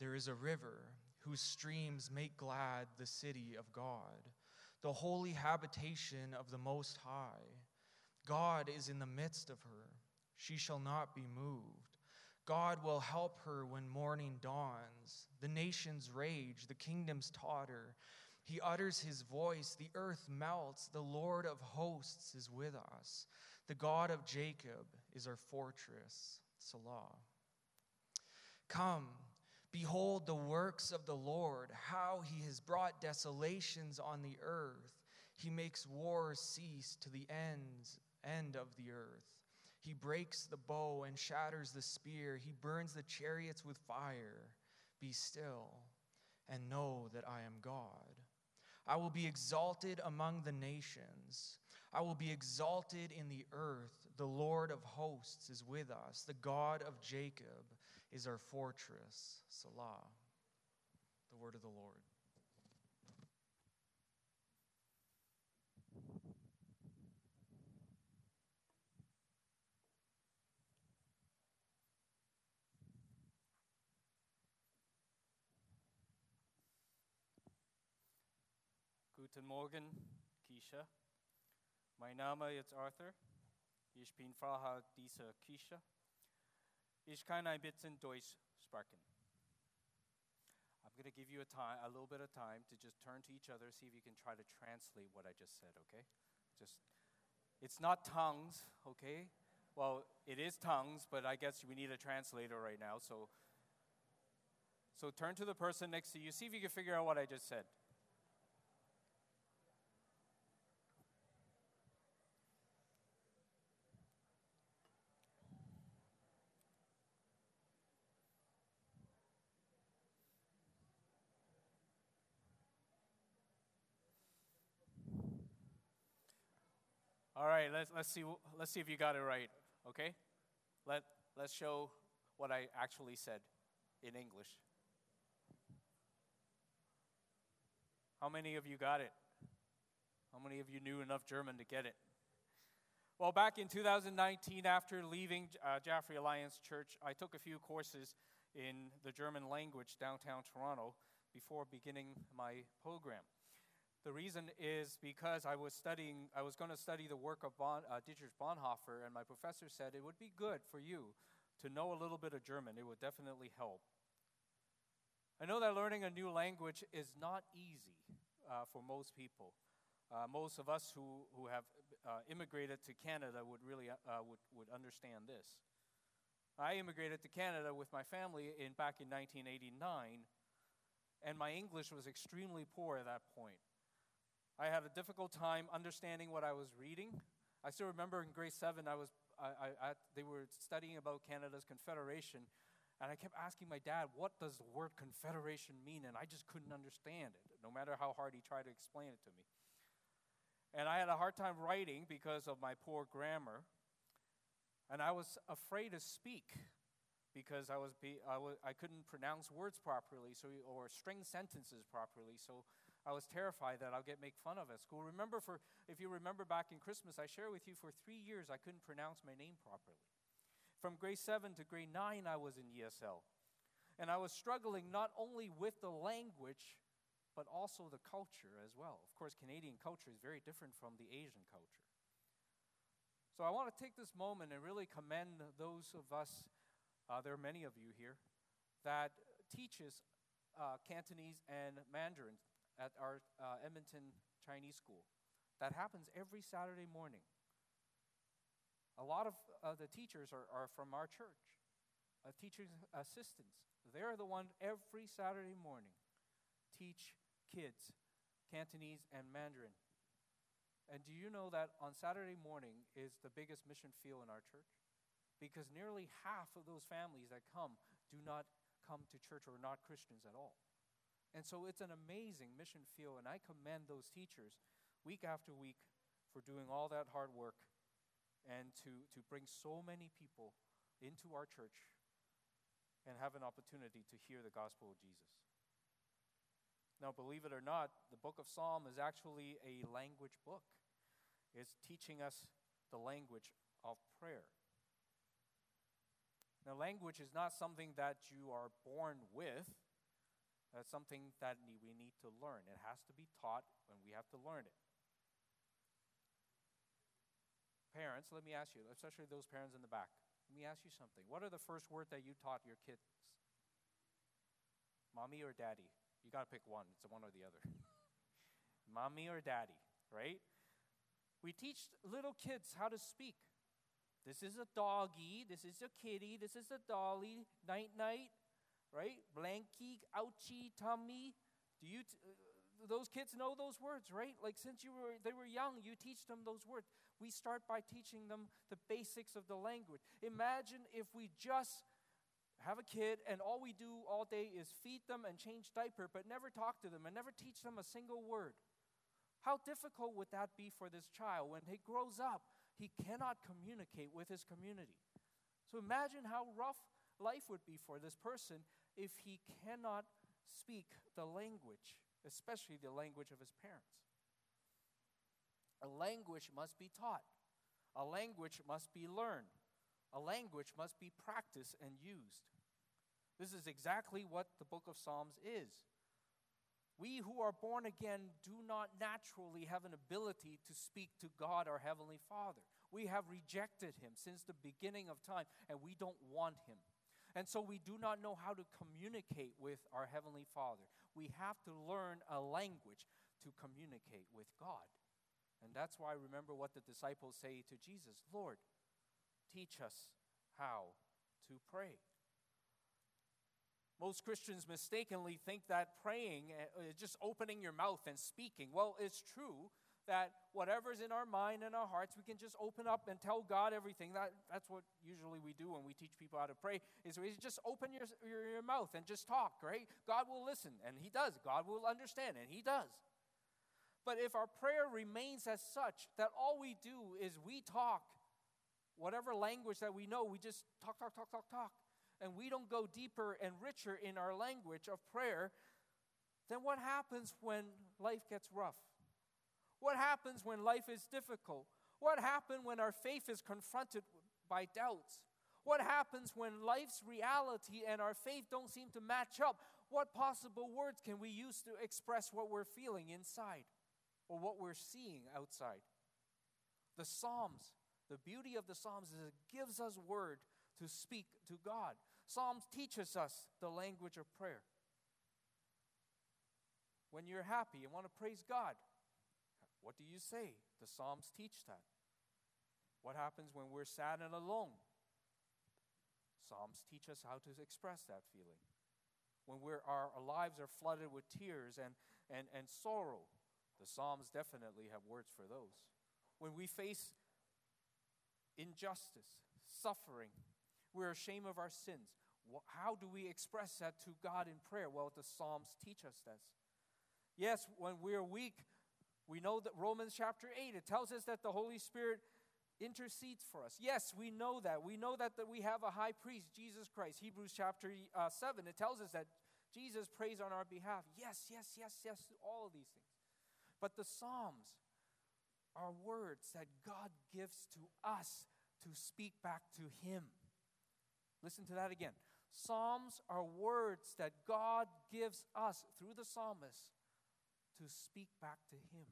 there is a river whose streams make glad the city of God, the holy habitation of the Most High. God is in the midst of her. She shall not be moved. God will help her when morning dawns. The nations rage, the kingdoms totter. He utters his voice, the earth melts. The Lord of hosts is with us. The God of Jacob is our fortress. Selah. Come, behold the works of the Lord, how he has brought desolations on the earth. He makes wars cease to the end of the earth. He breaks the bow and shatters the spear. He burns the chariots with fire. Be still and know that I am God. I will be exalted among the nations. I will be exalted in the earth. The Lord of hosts is with us. The God of Jacob is our fortress. Selah. The word of the Lord. Guten Morgen, Kisha. Mein Name ist Arthur. Ich bin Fahrer dieser Kisha. Ich kann ein bisschen Deutsch sprechen. I'm going to give you a little bit of time to just turn to each other, see if you can try to translate what I just said, okay? It's not tongues, okay? Well, it is tongues, but I guess we need a translator right now. So turn to the person next to you, see if you can figure out what I just said. All right, let's see if you got it right, okay? Let's show what I actually said in English. How many of you got it? How many of you knew enough German to get it? Well, back in 2019, after leaving Jaffrey Alliance Church, I took a few courses in the German language downtown Toronto before beginning my program. The reason is because I was going to study the work of Dietrich Bonhoeffer, and my professor said it would be good for you to know a little bit of German. It would definitely help. I know that learning a new language is not easy for most people. Most of us who have immigrated to Canada would really would understand this. I immigrated to Canada with my family back in 1989, and my English was extremely poor at that point. I had a difficult time understanding what I was reading. I still remember in grade 7, they were studying about Canada's Confederation, and I kept asking my dad, what does the word Confederation mean? And I just couldn't understand it, no matter how hard he tried to explain it to me. And I had a hard time writing because of my poor grammar, and I was afraid to speak because I couldn't pronounce words properly, or string sentences properly, so I was terrified that I'll get made fun of at school. If you remember back in Christmas, I shared with you for 3 years I couldn't pronounce my name properly. From grade 7 to grade 9, I was in ESL. And I was struggling not only with the language, but also the culture as well. Of course, Canadian culture is very different from the Asian culture. So I want to take this moment and really commend those of us, there are many of you here, that teaches Cantonese and Mandarin at our Edmonton Chinese School. That happens every Saturday morning. A lot of the teachers are from our church, teaching assistants. They're the one every Saturday morning teach kids Cantonese and Mandarin. And do you know that on Saturday morning is the biggest mission field in our church? Because nearly half of those families that come do not come to church or are not Christians at all. And so it's an amazing mission field, and I commend those teachers week after week for doing all that hard work and to bring so many people into our church and have an opportunity to hear the gospel of Jesus. Now, believe it or not, the book of Psalm is actually a language book. It's teaching us the language of prayer. Now, language is not something that you are born with. That's something that we need to learn. It has to be taught, and we have to learn it. Parents, let me ask you, especially those parents in the back, let me ask you something. What are the first words that you taught your kids? Mommy or daddy? You got to pick one. It's one or the other. Mommy or daddy, right? We teach little kids how to speak. This is a doggy. This is a kitty. This is a dolly. Night, night, right? Blankie, ouchie, tummy. Those kids know those words, right? Like since they were young, you teach them those words. We start by teaching them the basics of the language. Imagine if we just have a kid and all we do all day is feed them and change diaper, but never talk to them and never teach them a single word. How difficult would that be for this child? When he grows up, he cannot communicate with his community. So imagine how rough life would be for this person if he cannot speak the language, especially the language of his parents. A language must be taught. A language must be learned. A language must be practiced and used. This is exactly what the book of Psalms is. We who are born again do not naturally have an ability to speak to God, our Heavenly Father. We have rejected Him since the beginning of time, and we don't want Him. And so we do not know how to communicate with our Heavenly Father. We have to learn a language to communicate with God. And that's why, remember what the disciples say to Jesus, Lord, teach us how to pray. Most Christians mistakenly think that praying is just opening your mouth and speaking. Well, it's true that whatever's in our mind and our hearts, we can just open up and tell God everything. That's what usually we do when we teach people how to pray, is we just open your mouth and just talk, right? God will listen, and He does. God will understand, and He does. But if our prayer remains as such that all we do is we talk, whatever language that we know, we just talk, and we don't go deeper and richer in our language of prayer, then what happens when life gets rough? What happens when life is difficult? What happens when our faith is confronted by doubts? What happens when life's reality and our faith don't seem to match up? What possible words can we use to express what we're feeling inside or what we're seeing outside? The Psalms, the beauty of the Psalms is it gives us word to speak to God. Psalms teaches us the language of prayer. When you're happy and want to praise God, what do you say? The Psalms teach that. What happens when we're sad and alone? Psalms teach us how to express that feeling. When our lives are flooded with tears and sorrow, the Psalms definitely have words for those. When we face injustice, suffering, we're ashamed of our sins. How do we express that to God in prayer? Well, the Psalms teach us this. Yes, when we're weak, we know that Romans chapter 8, it tells us that the Holy Spirit intercedes for us. Yes, we know that. We know that we have a high priest, Jesus Christ. Hebrews chapter 7, it tells us that Jesus prays on our behalf. Yes, all of these things. But the Psalms are words that God gives to us to speak back to Him. Listen to that again. Psalms are words that God gives us through the psalmist to speak back to Him.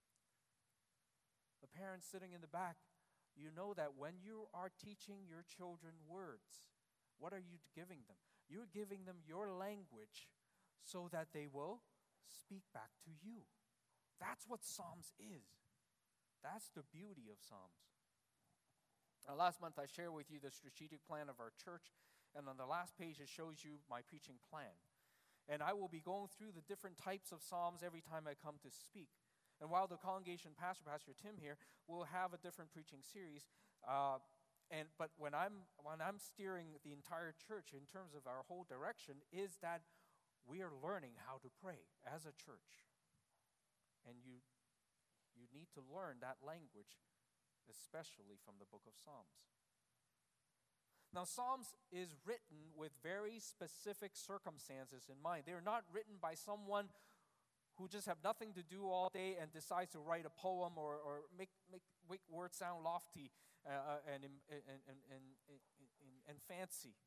The parents sitting in the back, you know that when you are teaching your children words, what are you giving them? You're giving them your language so that they will speak back to you. That's what Psalms is. That's the beauty of Psalms. Last month I shared with you the strategic plan of our church, and on the last page it shows you my preaching plan. And I will be going through the different types of Psalms every time I come to speak. And while the congregation pastor, Pastor Tim here, will have a different preaching series, but when I'm steering the entire church in terms of our whole direction, is that we are learning how to pray as a church. And you need to learn that language, especially from the book of Psalms. Now, Psalms is written with very specific circumstances in mind. They're not written by someone who just have nothing to do all day and decides to write a poem or make words sound lofty and fancy.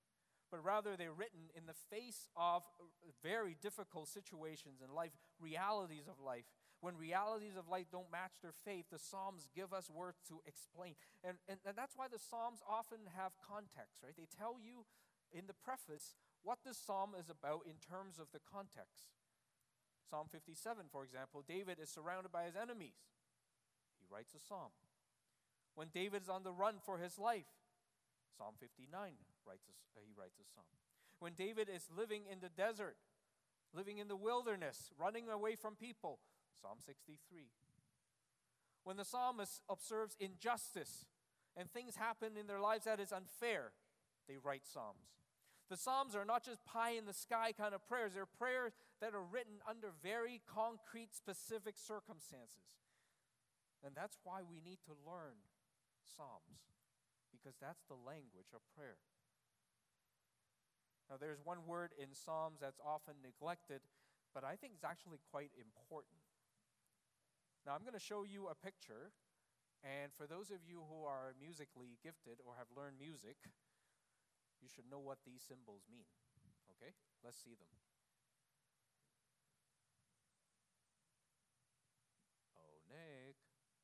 but rather they're written in the face of very difficult situations in life, realities of life. When realities of life don't match their faith, the Psalms give us words to explain. And that's why the Psalms often have context, right? They tell you in the preface what the Psalm is about in terms of the context. Psalm 57, for example, David is surrounded by his enemies. He writes a psalm. When David is on the run for his life, Psalm 59 he writes a psalm. When David is living in the desert, living in the wilderness, running away from people, Psalm 63. When the psalmist observes injustice and things happen in their lives that is unfair, they write psalms. The psalms are not just pie in the sky kind of prayers. They're prayers that are written under very concrete, specific circumstances. And that's why we need to learn psalms, because that's the language of prayer. Now, there's one word in Psalms that's often neglected, but I think it's actually quite important. Now, I'm going to show you a picture, and for those of you who are musically gifted or have learned music, you should know what these symbols mean. Okay? Let's see them. Oh, Nick.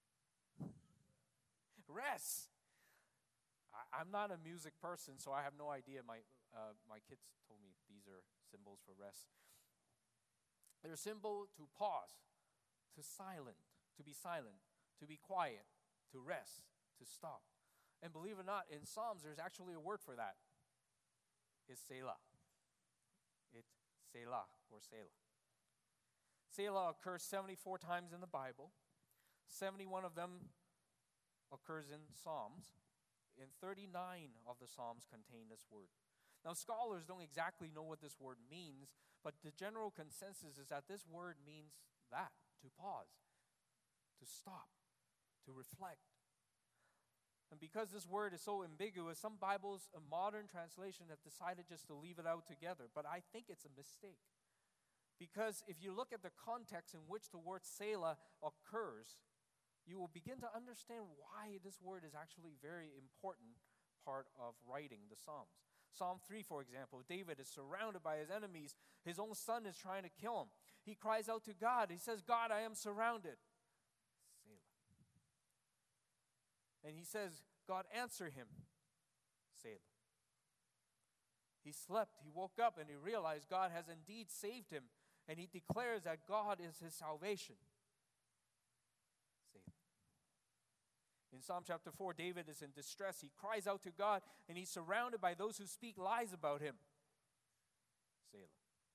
Rest. I'm not a music person, so I have no idea. My kids told me these are symbols for rest. They're a symbol to pause, to be silent, to be quiet, to rest, to stop. And believe it or not, in Psalms, there's actually a word for that. It's Selah. It's Selah or Selah. Selah occurs 74 times in the Bible. 71 of them occurs in Psalms. And 39 of the Psalms contain this word. Now, scholars don't exactly know what this word means, but the general consensus is that this word means that, to pause, to stop, to reflect. And because this word is so ambiguous, some Bibles, a modern translation, have decided just to leave it out together. But I think it's a mistake. Because if you look at the context in which the word Selah occurs, you will begin to understand why this word is actually a very important part of writing the Psalms. Psalm 3, for example, David is surrounded by his enemies. His own son is trying to kill him. He cries out to God. He says, God, I am surrounded. Selah. And he says, God, answer him. Selah. He slept, he woke up, and he realized God has indeed saved him. And he declares that God is his salvation. Selah. In Psalm chapter 4, David is in distress. He cries out to God, and he's surrounded by those who speak lies about him. Selah.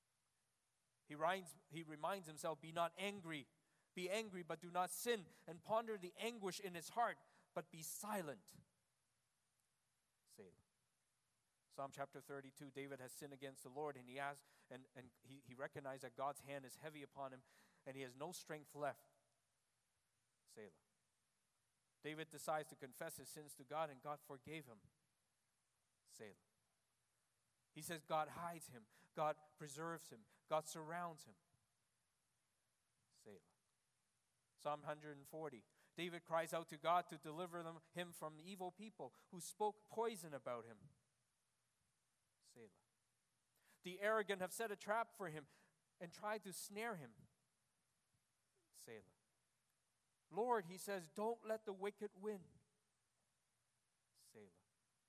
He reminds himself, be not angry. Be angry, but do not sin. And ponder the anguish in his heart, but be silent. Selah. Psalm chapter 32, David has sinned against the Lord, and he recognized that God's hand is heavy upon him, and he has no strength left. Selah. David decides to confess his sins to God, and God forgave him. Selah. He says God hides him, God preserves him, God surrounds him. Selah. Psalm 140. David cries out to God to deliver him from evil people who spoke poison about him. Selah. The arrogant have set a trap for him and tried to snare him. Selah. Lord, he says, don't let the wicked win. Selah.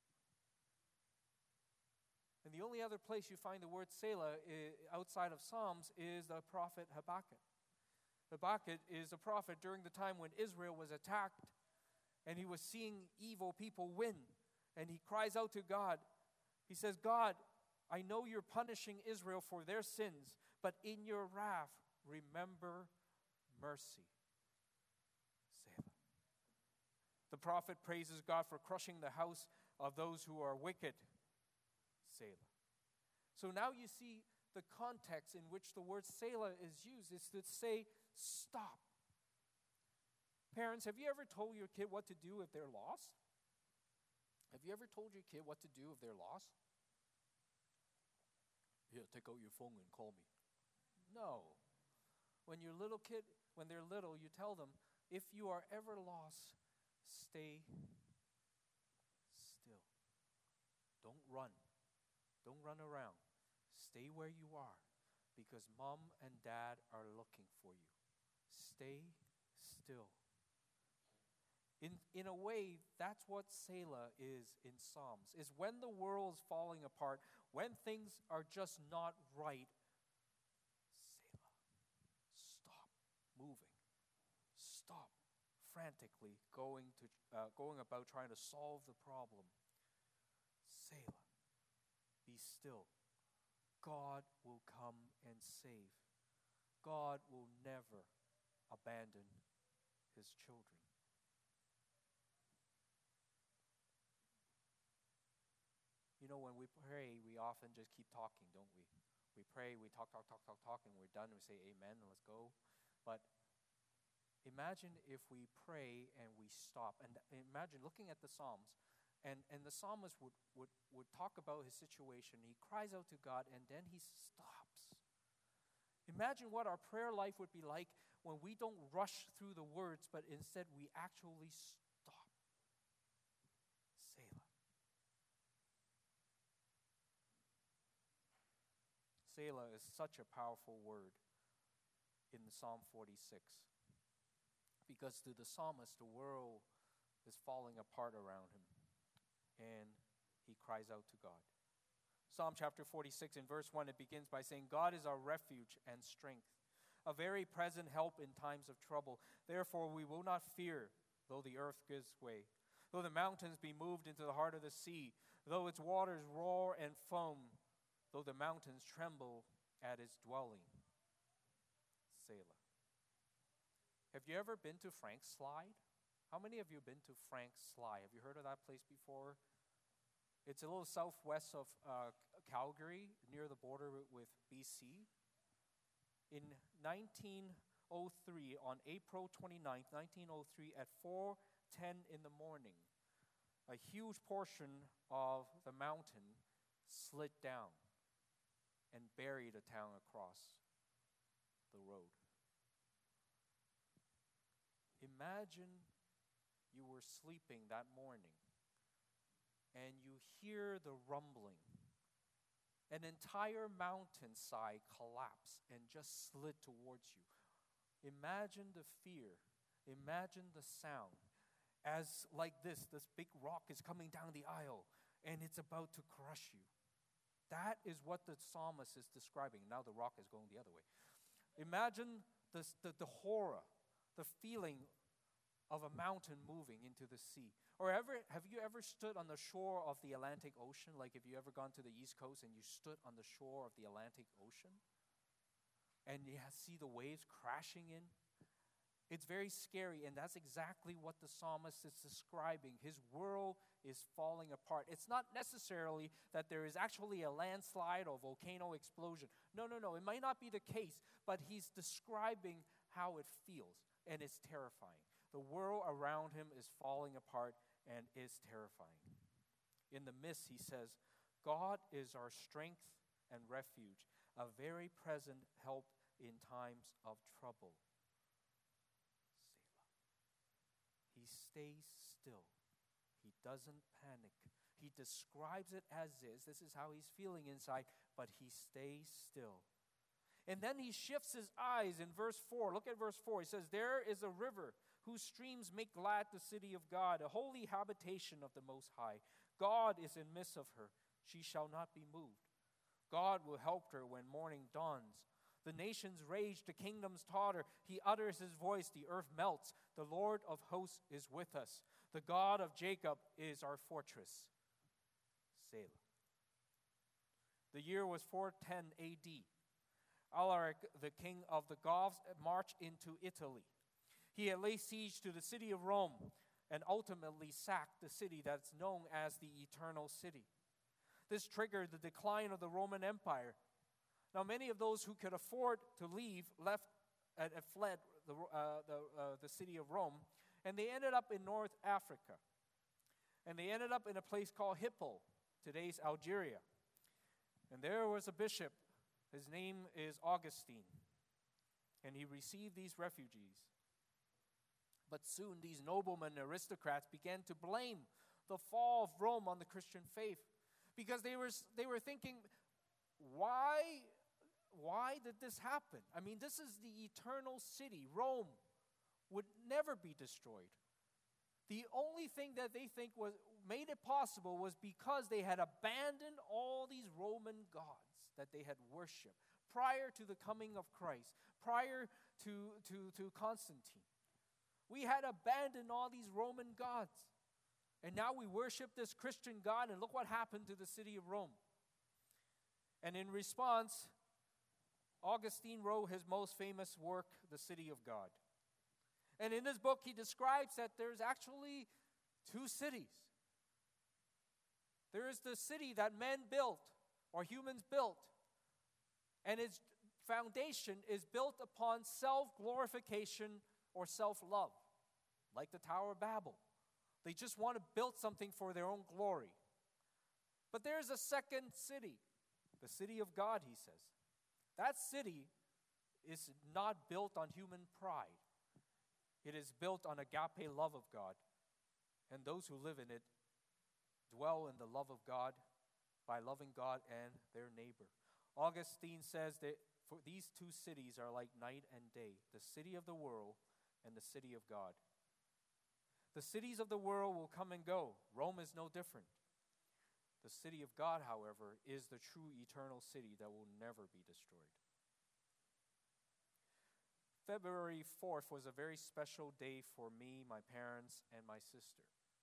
And the only other place you find the word Selah outside of Psalms is the prophet Habakkuk. Habakkuk is a prophet during the time when Israel was attacked and he was seeing evil people win. And he cries out to God. He says, God, I know you're punishing Israel for their sins, but in your wrath, remember mercy. Selah. The prophet praises God for crushing the house of those who are wicked. Selah. So now you see the context in which the word Selah is used. It's to say, stop. Parents, have you ever told your kid what to do if they're lost? Have you ever told your kid what to do if they're lost? Here, take out your phone and call me. No. When they're little, you tell them, if you are ever lost, stay still. Don't run. Don't run around. Stay where you are, because mom and dad are looking for you. Stay still. In a way, that's what Selah is in Psalms, is when the world's falling apart, when things are just not right, Selah. Stop moving. Stop frantically going about trying to solve the problem. Selah. Be still. God will come and save. God will never abandon his children. You know, when we pray, we often just keep talking, don't we? We pray, we talk, and we're done. We say amen, and let's go. But imagine if we pray and we stop. And imagine looking at the Psalms, and the psalmist would talk about his situation. He cries out to God, and then he stops. Imagine what our prayer life would be like when we don't rush through the words, but instead we actually stop. Selah. Selah is such a powerful word in the Psalm 46. Because to the psalmist, the world is falling apart around him. And he cries out to God. Psalm chapter 46 in verse 1, it begins by saying, God is our refuge and strength, a very present help in times of trouble. Therefore we will not fear, though the earth gives way, though the mountains be moved into the heart of the sea, though its waters roar and foam, though the mountains tremble at its dwelling. Selah. Have you ever been to Frank's Slide? How many of you have been to Frank's Slide? Have you heard of that place before? It's a little southwest of Calgary, near the border with BC. In 1903, on April 29th, 1903, at 4:10 in the morning, a huge portion of the mountain slid down and buried a town across the road. Imagine you were sleeping that morning and you hear the rumbling. An entire mountainside collapsed and just slid towards you. Imagine the fear. Imagine the sound. As like this big rock is coming down the aisle and it's about to crush you. That is what the psalmist is describing. Now the rock is going the other way. Imagine the horror, the feeling of a mountain moving into the sea. Or have you ever stood on the shore of the Atlantic Ocean? Like if you ever gone to the East Coast and you stood on the shore of the Atlantic Ocean and you see the waves crashing in? It's very scary, and that's exactly what the psalmist is describing. His world is falling apart. It's not necessarily that there is actually a landslide or volcano explosion. No. It might not be the case, but he's describing how it feels, and it's terrifying. The world around him is falling apart and is terrifying. In the midst, he says, God is our strength and refuge, a very present help in times of trouble. He stays still. He doesn't panic. He describes it as is. This is how he's feeling inside, but he stays still. And then he shifts his eyes in verse 4. Look at verse 4. He says, there is a river whose streams make glad the city of God, a holy habitation of the Most High. God is in midst of her. She shall not be moved. God will help her when morning dawns. The nations rage, the kingdoms totter. He utters his voice, the earth melts. The Lord of hosts is with us. The God of Jacob is our fortress. Selah. The year was 410 A.D. Alaric, the king of the Goths, marched into Italy. He had laid siege to the city of Rome and ultimately sacked the city that's known as the Eternal City. This triggered the decline of the Roman Empire. Now, many of those who could afford to leave left and fled the city of Rome, and they ended up in North Africa. And they ended up in a place called Hippo, today's Algeria. And there was a bishop. His name is Augustine. And he received these refugees. But soon these noblemen and aristocrats began to blame the fall of Rome on the Christian faith, Because they were thinking, why did this happen? I mean, this is the eternal city. Rome would never be destroyed. The only thing that they think made it possible was because they had abandoned all these Roman gods that they had worshipped prior to the coming of Christ, prior to Constantine. We had abandoned all these Roman gods. And now we worship this Christian God, and look what happened to the city of Rome. And in response, Augustine wrote his most famous work, The City of God. And in this book, he describes that there's actually two cities. There is the city that men built, or humans built, and its foundation is built upon self-glorification or self-love, like the Tower of Babel. They just want to build something for their own glory. But there's a second city, the city of God, he says. That city is not built on human pride. It is built on agape love of God. And those who live in it dwell in the love of God by loving God and their neighbor. Augustine says that for these two cities are like night and day, the city of the world and the city of God. The cities of the world will come and go. Rome is no different. The city of God, however, is the true eternal city that will never be destroyed. February 4th was a very special day for me, my parents, and my sister.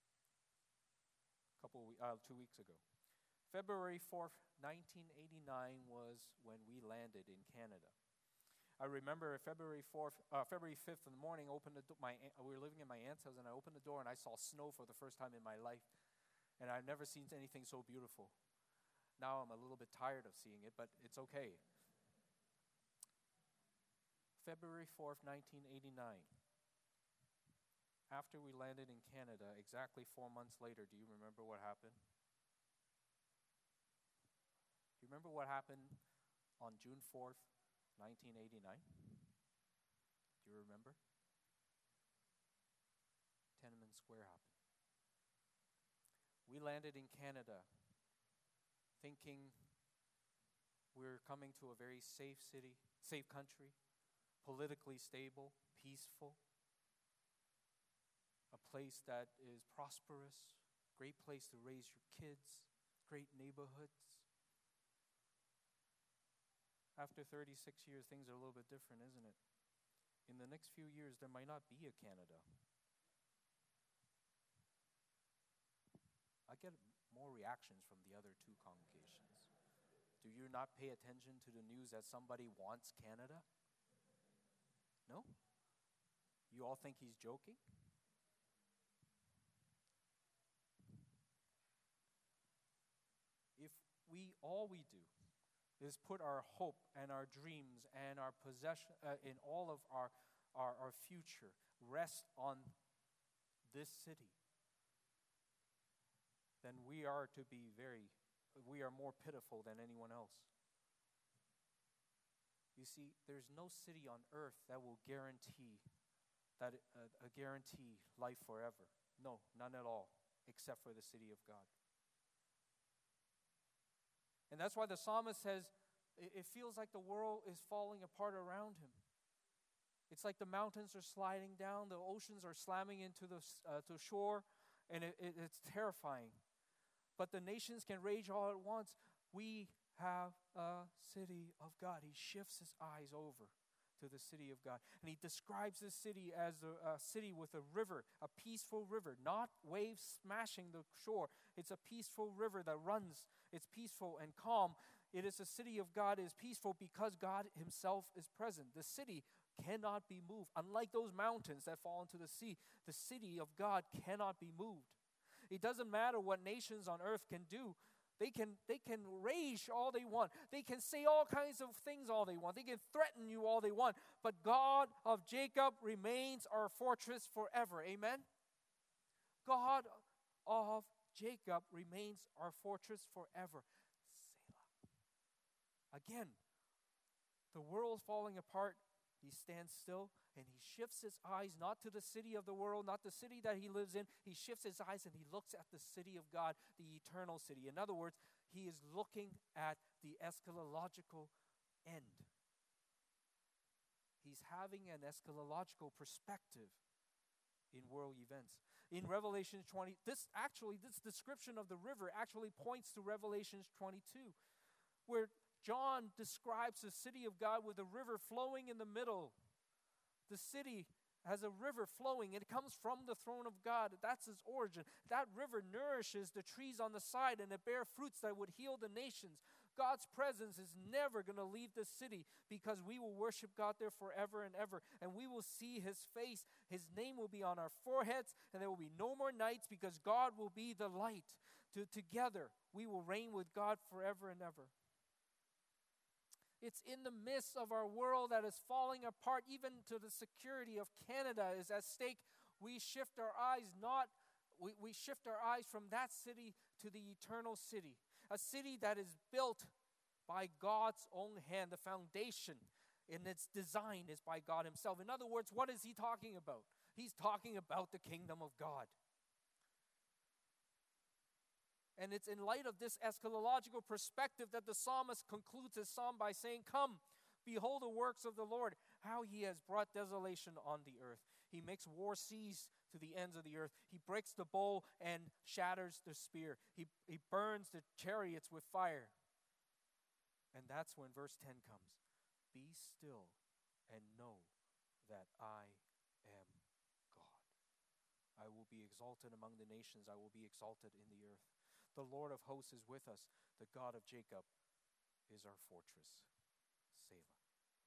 2 weeks ago. February 4th, 1989 was when we landed in Canada. I remember February 5th in the morning, we were living in my aunt's house, and I opened the door and I saw snow for the first time in my life. And I've never seen anything so beautiful. Now I'm a little bit tired of seeing it, but it's okay. February 4th, 1989. After we landed in Canada, exactly 4 months later, do you remember what happened? Do you remember what happened on June 4th, 1989? Do you remember? Tiananmen Square happened. We landed in Canada thinking we're coming to a very safe city, safe country, politically stable, peaceful, a place that is prosperous, great place to raise your kids, great neighborhoods. After 36 years, things are a little bit different, isn't it? In the next few years, there might not be a Canada. I get more reactions from the other two congregations. Do you not pay attention to the news that somebody wants Canada? No? You all think he's joking? If all we do is put our hope and our dreams and our possession in all of our future rest on this city, then we are more pitiful than anyone else. You see, there's no city on earth that will guarantee life forever. No, none at all, except for the city of God. And that's why the psalmist says, it feels like the world is falling apart around him. It's like the mountains are sliding down, the oceans are slamming into the shore, and it's terrifying. But the nations can rage all at once. We have a city of God. He shifts his eyes over to the city of God. And he describes this city as a city with a river, a peaceful river, not waves smashing the shore. It's a peaceful river that runs. It's peaceful and calm. It is a city of God is peaceful because God himself is present. The city cannot be moved. Unlike those mountains that fall into the sea, the city of God cannot be moved. It doesn't matter what nations on earth can do. They can rage all they want. They can say all kinds of things all they want. They can threaten you all they want. But God of Jacob remains our fortress forever. Amen? God of Jacob remains our fortress forever. Selah. Again, the world's falling apart. He stands still and he shifts his eyes not to the city of the world, not the city that he lives in. He shifts his eyes and he looks at the city of God, the eternal city. In other words, he is looking at the eschatological end. He's having an eschatological perspective in world events. In Revelation 20, this description of the river actually points to Revelation 22, where John describes the city of God with a river flowing in the middle. The city has a river flowing. It comes from the throne of God. That's its origin. That river nourishes the trees on the side, and it bears fruits that would heal the nations. God's presence is never going to leave this city, because we will worship God there forever and ever, and we will see his face. His name will be on our foreheads, and there will be no more nights, because God will be the light. Together, we will reign with God forever and ever. It's in the midst of our world that is falling apart. Even to the security of Canada is at stake. We shift our eyes from that city to the eternal city, a city that is built by God's own hand. The foundation in its design is by God himself. In other words, what is he talking about? He's talking about the kingdom of God. And it's in light of this eschatological perspective that the psalmist concludes his psalm by saying, "Come, behold the works of the Lord, how he has brought desolation on the earth. He makes war cease to the ends of the earth. He breaks the bow and shatters the spear. He burns the chariots with fire." And that's when verse 10 comes. "Be still and know that I am God. I will be exalted among the nations. I will be exalted in the earth. The Lord of hosts is with us. The God of Jacob is our fortress." Selah.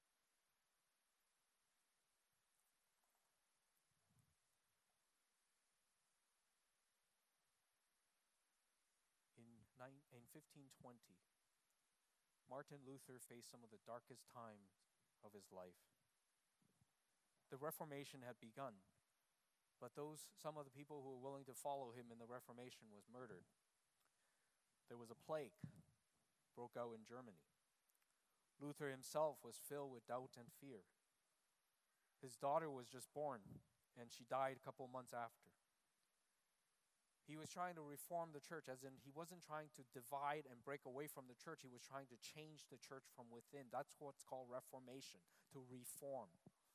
In 1520, Martin Luther faced some of the darkest times of his life. The Reformation had begun, but some of the people who were willing to follow him in the Reformation was murdered. There was a plague broke out in Germany. Luther himself was filled with doubt and fear. His daughter was just born, and she died a couple months after. He was trying to reform the church, as in he wasn't trying to divide and break away from the church. He was trying to change the church from within. That's what's called reformation, to reform.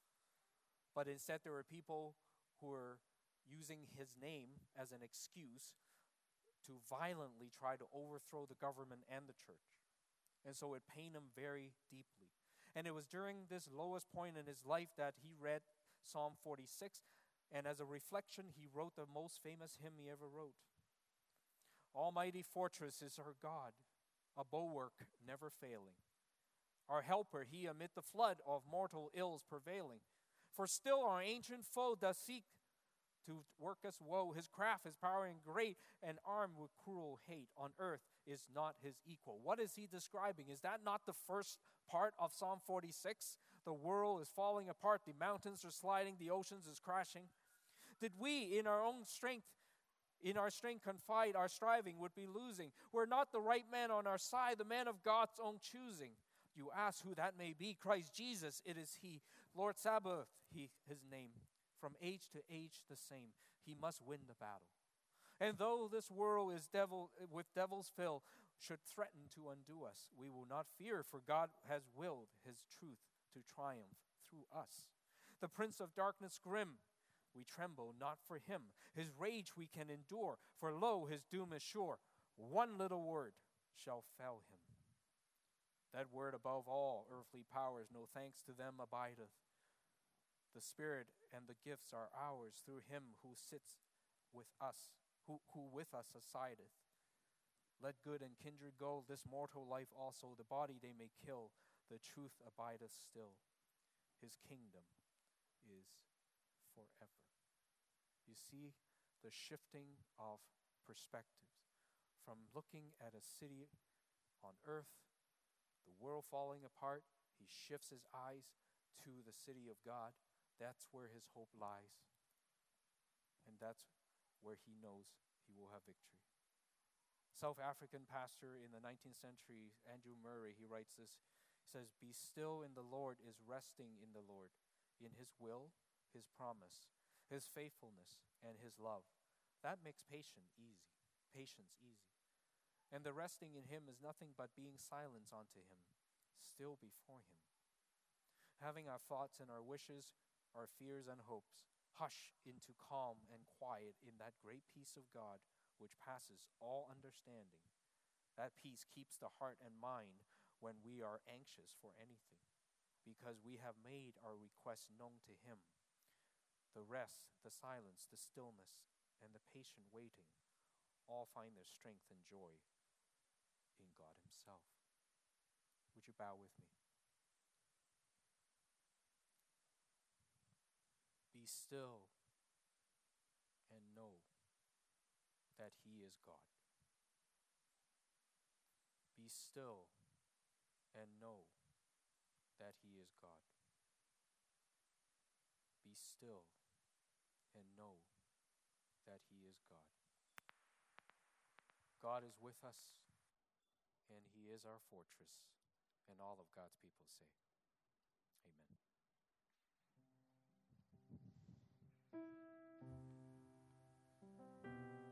But instead, there were people who were using his name as an excuse to violently try to overthrow the government and the church. And so it pained him very deeply. And it was during this lowest point in his life that he read Psalm 46. And as a reflection, he wrote the most famous hymn he ever wrote. "Almighty fortress is our God, a bulwark never failing. Our helper, he amid the flood of mortal ills prevailing. For still our ancient foe does seek to work us woe. His craft is power and great, and armed with cruel hate. On earth is not his equal." What is he describing? Is that not the first part of Psalm 46? The world is falling apart. The mountains are sliding. The oceans is crashing. Did we, in our strength confide, our striving would be losing. We're not the right man on our side, the man of God's own choosing. You ask who that may be. Christ Jesus, it is he. Lord Sabaoth, his name. From age to age the same. He must win the battle. And though this world is with devil's fill should threaten to undo us, we will not fear, for God has willed his truth to triumph through us. The prince of darkness grim, we tremble not for him. His rage we can endure, for lo, his doom is sure. One little word shall fell him. That word above all earthly powers, no thanks to them abideth. The Spirit and the gifts are ours through him who sits with us, who with us asideth. Let good and kindred go, this mortal life also, the body they may kill, the truth abideth still. His kingdom is forever. You see the shifting of perspectives from looking at a city on earth, the world falling apart. He shifts his eyes to the city of God. That's where his hope lies. And that's where he knows he will have victory. South African pastor in the 19th century, Andrew Murray, he writes this. He says, "Be still in the Lord is resting in the Lord, in his will, his promise, his faithfulness, and his love. That makes patience easy. And the resting in him is nothing but being silent unto him, still before him. Having our thoughts and our wishes, our fears and hopes, hush into calm and quiet in that great peace of God, which passes all understanding. That peace keeps the heart and mind when we are anxious for anything, because we have made our requests known to him. The rest, the silence, the stillness, and the patient waiting all find their strength and joy in God himself. Would you bow with me? Be still and know that he is God. Be still and know that he is God. Be still and know that he is God. God is with us, and he is our fortress, and all of God's people say,